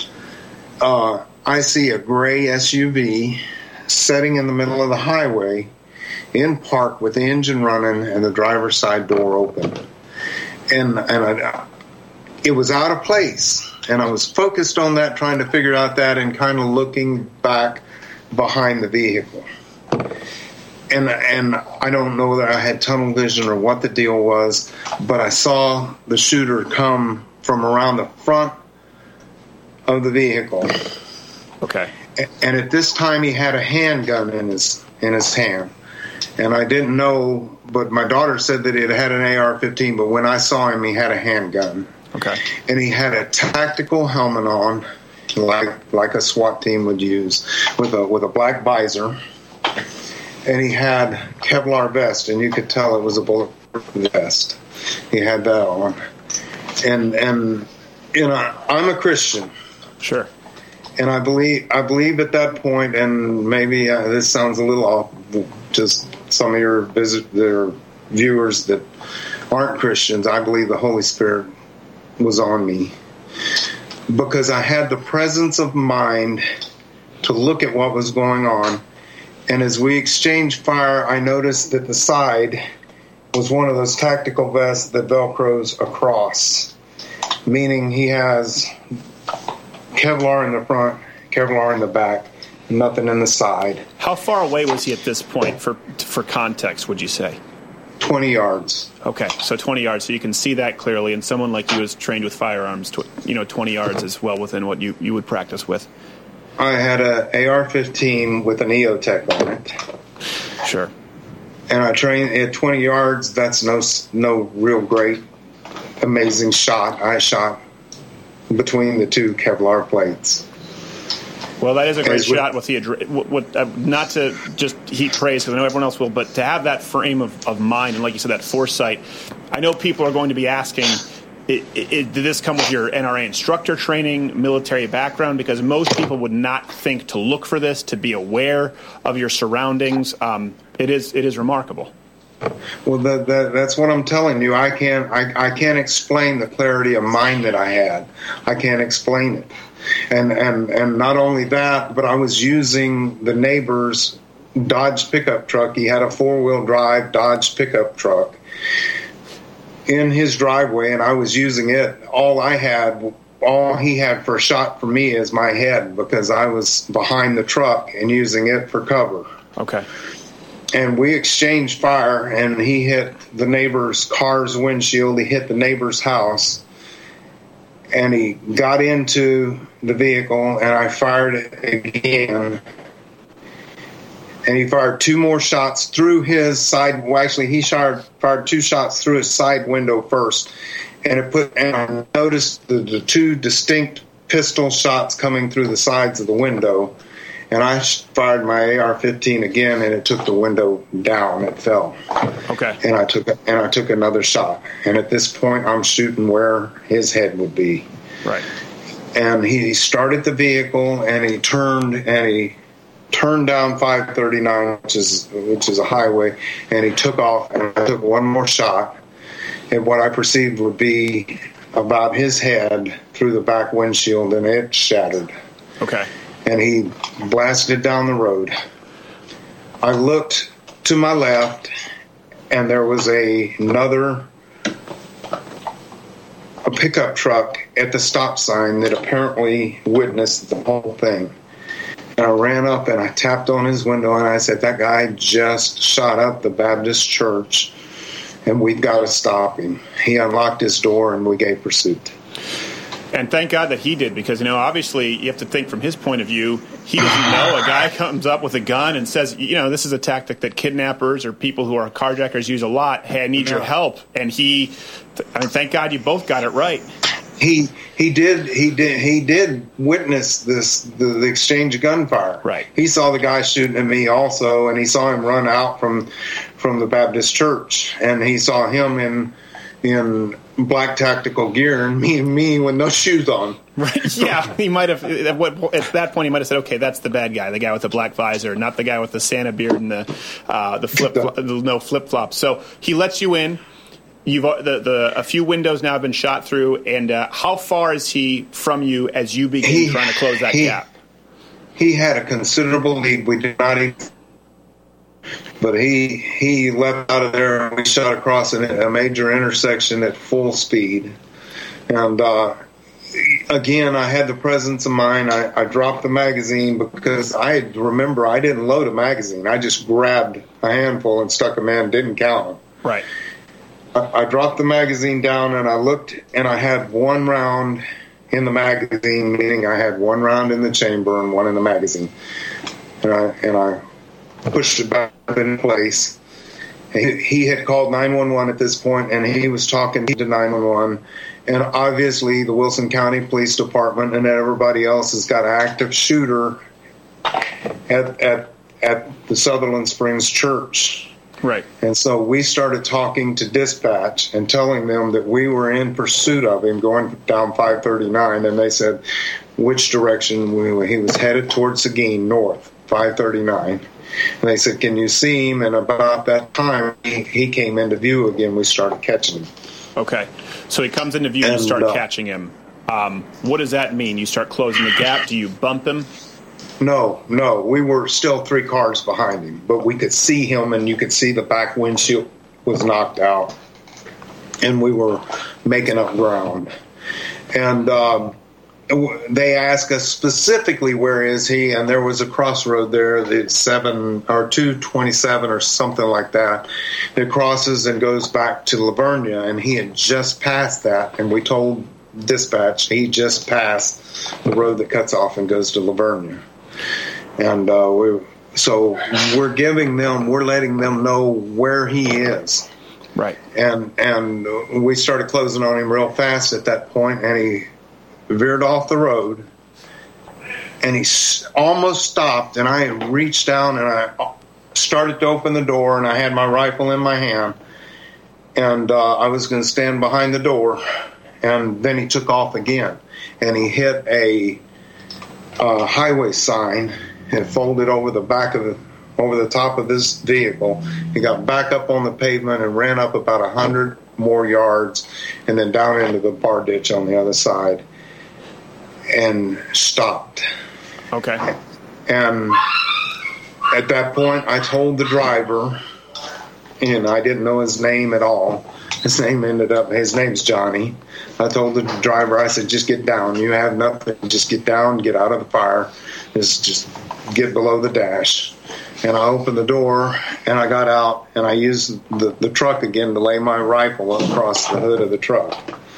uh, I see a gray S U V sitting in the middle of the highway in park with the engine running and the driver's side door open. And and I, it was out of place, and I was focused on that, trying to figure out that, and kind of looking back behind the vehicle. And and I don't know that I had tunnel vision or what the deal was, but I saw the shooter come from around the front of the vehicle. Okay. And at this time, he had a handgun in his in his hand. And I didn't know, but my daughter said that it had an A R fifteen, but when I saw him, he had a handgun. Okay. And he had a tactical helmet on, like like a SWAT team would use, with a with a black visor. And he had Kevlar vest, and you could tell it was a bulletproof vest. He had that on. And, and you know, I'm a Christian. Sure. And I believe I believe at that point, and maybe uh, this sounds a little off, just some of your visit, their viewers that aren't Christians, I believe the Holy Spirit was on me because I had the presence of mind to look at what was going on. And as we exchanged fire, I noticed that the side was one of those tactical vests that Velcros across, meaning he has Kevlar in the front, Kevlar in the back, nothing in the side. How far away was he at this point, for for context, would you say? twenty yards. Okay, so twenty yards, so you can see that clearly, and someone like you is trained with firearms, tw- you know, twenty yards is well within what you, you would practice with. I had a A R fifteen with an E O Tech on it. Sure. And I trained at twenty yards, that's no no real great, amazing shot. I shot between the two Kevlar plates. Well, that is a great As shot with the adre- what, what, uh, not to just heap praise, because I know everyone else will, but to have that frame of, of mind and, like you said, that foresight. I know people are going to be asking, it, it, it, did this come with your N R A instructor training, military background? Because most people would not think to look for this, to be aware of your surroundings. Um, it is it is remarkable. Well, that, that, that's what I'm telling you. I can't I, I can't explain the clarity of mind that I had. I can't explain it. And, and and not only that, but I was using the neighbors Dodge pickup truck. He had a four-wheel drive Dodge pickup truck in his driveway, and I was using it. All I had, all he had for a shot for me is my head, because I was behind the truck and using it for cover. Okay. And we exchanged fire, and he hit the neighbor's car's windshield. He hit the neighbor's house, and he got into the vehicle, and I fired it again. And he fired two more shots through his side. Well, actually, he fired, fired two shots through his side window first. And it put. And I noticed the, the two distinct pistol shots coming through the sides of the window. And I fired my A R fifteen again, and it took the window down. It fell. Okay. And I took and I took another shot. And at this point, I'm shooting where his head would be. Right. And he started the vehicle, and he turned, and he turned down five thirty-nine, which is which is a highway, and he took off. And I took one more shot, and what I perceived would be about his head through the back windshield, and it shattered. Okay. And he blasted down the road. I looked to my left, and there was a, another a pickup truck at the stop sign that apparently witnessed the whole thing. And I ran up and I tapped on his window, and I said, that guy just shot up the Baptist church, and we've got to stop him. He unlocked his door, and we gave pursuit. And thank God that he did, because, you know, obviously you have to think from his point of view. He doesn't know. A guy comes up with a gun and says, you know, this is a tactic that kidnappers or people who are carjackers use a lot. Hey, I need your help. And he, I mean, thank God you both got it right. He he did he did he did witness this the, the exchange of gunfire. Right. He saw the guy shooting at me also, and he saw him run out from from the Baptist church, and he saw him in in black tactical gear, and me and me with no shoes on. Right. Yeah. He might have at, what, at that point he might have said, okay, that's the bad guy, the guy with the black visor, not the guy with the Santa beard and the uh, the flip the no flip flops. So he lets you in. You've the, the a few windows now have been shot through, and uh, how far is he from you as you begin he, trying to close that he, gap? He had a considerable lead. We did not even, but he he left out of there, and we shot across an, a major intersection at full speed. And uh, again, I had the presence of mind. I, I dropped the magazine because I remember I didn't load a magazine. I just grabbed a handful and stuck them in, didn't count them. Right. I dropped the magazine down, and I looked, and I had one round in the magazine, meaning I had one round in the chamber and one in the magazine. And I, and I pushed it back in place. He, he had called nine one one at this point, and he was talking to nine one one. And obviously the Wilson County Police Department and everybody else has got an active shooter at, at, at the Sutherland Springs Church. Right. And so we started talking to dispatch and telling them that we were in pursuit of him going down five thirty-nine. And they said which direction we were. He was headed towards Seguin, north, five thirty-nine. And they said, can you see him? And about that time, he, he came into view again. We started catching him. Okay. So he comes into view and, and you start uh, catching him. Um, what does that mean? You start closing the gap? Do you bump him? No, no. We were still three cars behind him, but we could see him, and you could see the back windshield was knocked out, and we were making up ground. And um, they asked us specifically, where is he? And there was a crossroad there, the seven or two twenty-seven or something like that, that crosses and goes back to Lavernia, and he had just passed that, and we told dispatch he just passed the road that cuts off and goes to Lavernia. And uh, we, so we're giving them, we're letting them know where he is. Right. And and we started closing on him real fast at that point, and he veered off the road, and he almost stopped, and I reached down, and I started to open the door, and I had my rifle in my hand, and uh, I was going to stand behind the door, and then he took off again, and he hit a Uh, highway sign and folded over the back of the over the top of this vehicle. He got back up on the pavement and ran up about a hundred more yards, and then down into the bar ditch on the other side, and stopped. Okay. And at that point, I told the driver, and I didn't know his name at all. His name ended up, his name's Johnny. I told the driver, I said, just get down. You have nothing. Just get down, get out of the fire. Just, just get below the dash. And I opened the door, and I got out, and I used the, the truck again to lay my rifle across the hood of the truck.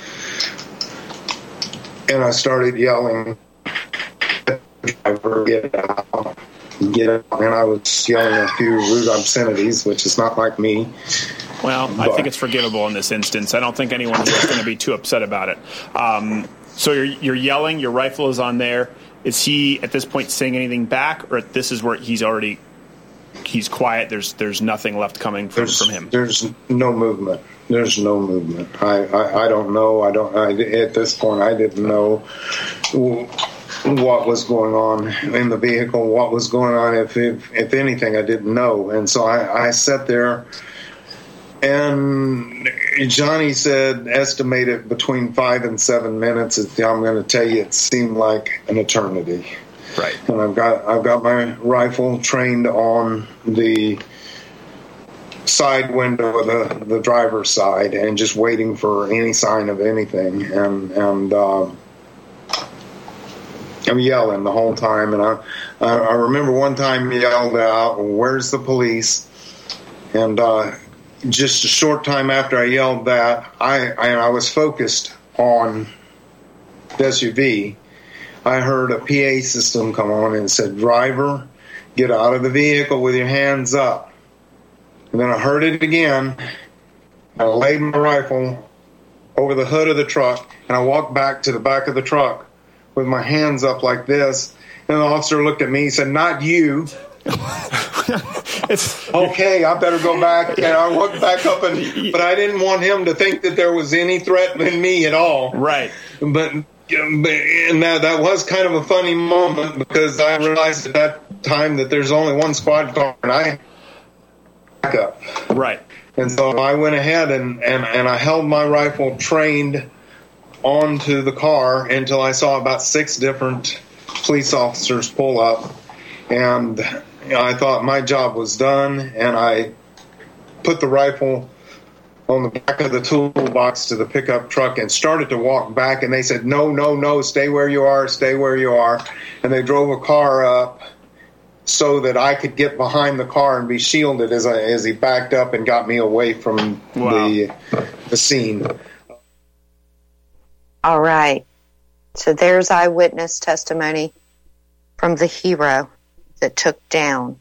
And I started yelling, driver, get out, get out. And I was yelling a few rude obscenities, which is not like me. Well, I think it's forgivable in this instance. I don't think anyone here is going to be too upset about it. Um, so you're, you're yelling, your rifle is on there. Is he, at this point, saying anything back, or this is where he's already, he's quiet, there's there's nothing left coming from, there's, from him? There's no movement. There's no movement. I, I, I don't know. I don't. I, at this point, I didn't know what was going on in the vehicle, what was going on. If if, if anything, I didn't know. And so I, I sat there, and Johnny said, estimate it between five and seven minutes. I'm going to tell you, it seemed like an eternity. Right. And I've got I've got my rifle trained on the side window of the, the driver's side, and just waiting for any sign of anything. And and uh, I'm yelling the whole time. And I I remember one time he yelled out, "Where's the police?" And uh, just a short time after I yelled that, I I, I was focused on the S U V. I heard a P A system come on and said, "Driver, get out of the vehicle with your hands up." And then I heard it again. I laid my rifle over the hood of the truck, and I walked back to the back of the truck with my hands up like this. And the officer looked at me and said, "Not you." It's, okay, I better go back. And I walked back up, and but I didn't want him to think that there was any threat in me at all. Right. But and that, that was kind of a funny moment, because I realized at that time that there's only one squad car, and I back up. Right. And so I went ahead and, and, and I held my rifle trained onto the car until I saw about six different police officers pull up. And you know, I thought my job was done, and I put the rifle on the back of the toolbox to the pickup truck and started to walk back, and they said, no, no, no, stay where you are, stay where you are. And they drove a car up so that I could get behind the car and be shielded as I, as he backed up and got me away from wow. the the scene. All right. So there's eyewitness testimony from the hero that took down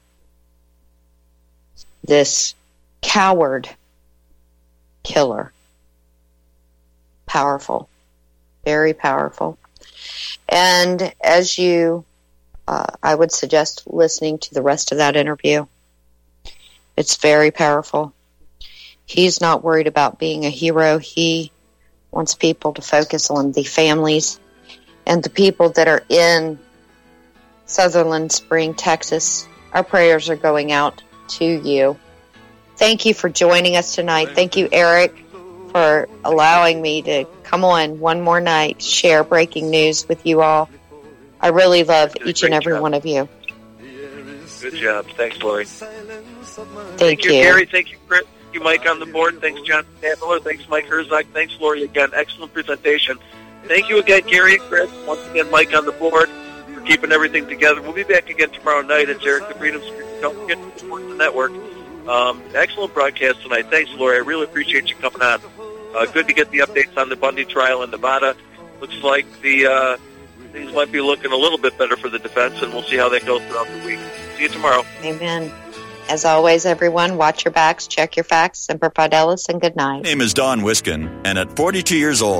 this coward killer. Powerful. Very powerful. And as you, uh, I would suggest listening to the rest of that interview. It's very powerful. He's not worried about being a hero. He wants people to focus on the families and the people that are in Sutherland Spring, Texas. Our prayers are going out to you. Thank you for joining us tonight. Thank you, Eric, for allowing me to come on one more night, share breaking news with you all. I really love each and every job. one of you. Good job. Thanks, Lori. Thank, Thank you, you. Gary. Thank you, Chris. Thank you, Mike, on the board. Thanks, John Stadler. Thanks, Mike Herzog. Thanks, Lori, again. Excellent presentation. Thank you again, Gary and Chris. Once again, Mike on the board for keeping everything together. We'll be back again tomorrow night at Eric the Freedom Street. Don't forget to support the network. Um, excellent broadcast tonight. Thanks, Lori. I really appreciate you coming on. Uh, good to get the updates on the Bundy trial in Nevada. Looks like the uh, things might be looking a little bit better for the defense, and we'll see how that goes throughout the week. See you tomorrow. Amen. As always, everyone, watch your backs, check your facts, Semper Fidelis, and good night. My name is Don Wiskin, and at forty-two years old,